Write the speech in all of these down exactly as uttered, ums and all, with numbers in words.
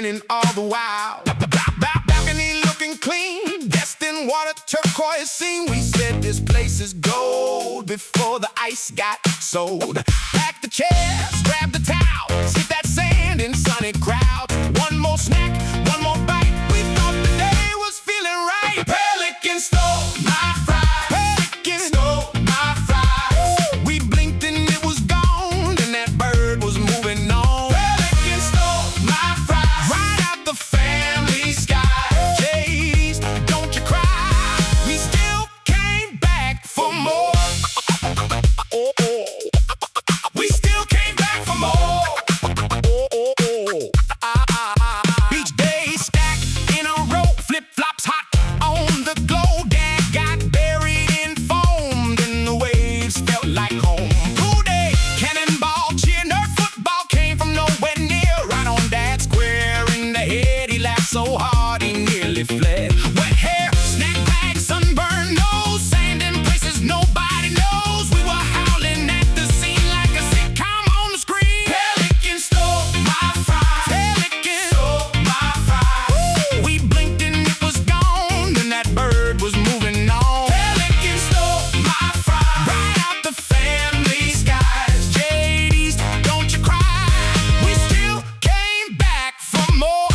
grinning all the while. Balcony looking clean, destined water turquoise scene. We said this place is gold before the ice got sold. Pack the chairs, grab the towels, hit that sand in sunny crowd. One more snack, one more bite. We thought the day was feeling right. Pelican stole my fries. Pelican stole my fries. We blinked and it was gone, and that bird was moving on. Pelican stole my fries. Right out the family sky. Jays, don't you cry. We still came back for more. Oh, oh. We still came back for more. Oh, oh, oh. Ah, ah, ah. Each day stacked in a row, flip-flops hot on the glow. Dad got buried in foam, then the waves felt like home. Cool day, cannonball cheer, nerd football came from nowhere near. Right on Dad square in the head, he laughed so hard he nearly fled. Wet hair, snack bag, sunburned nose, sand in places nobody knows. We were howling at the scene like a sitcom on the screen. Pelican stole my fries. Pelican stole my fries. We blinked and it was gone, and that bird was moving on. Pelican stole my fries. Right out the family skies. J Ds, don't you cry. We still came back for more.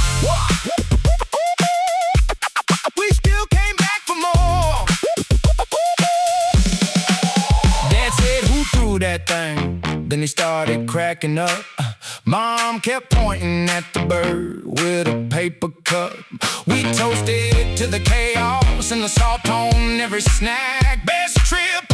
We still came back for more. Dad said, who threw that thing? Then he started cracking up. Uh, Mom kept pointing at the bird with a paper cup. We toasted to the chaos and the salt on every snack. Best trip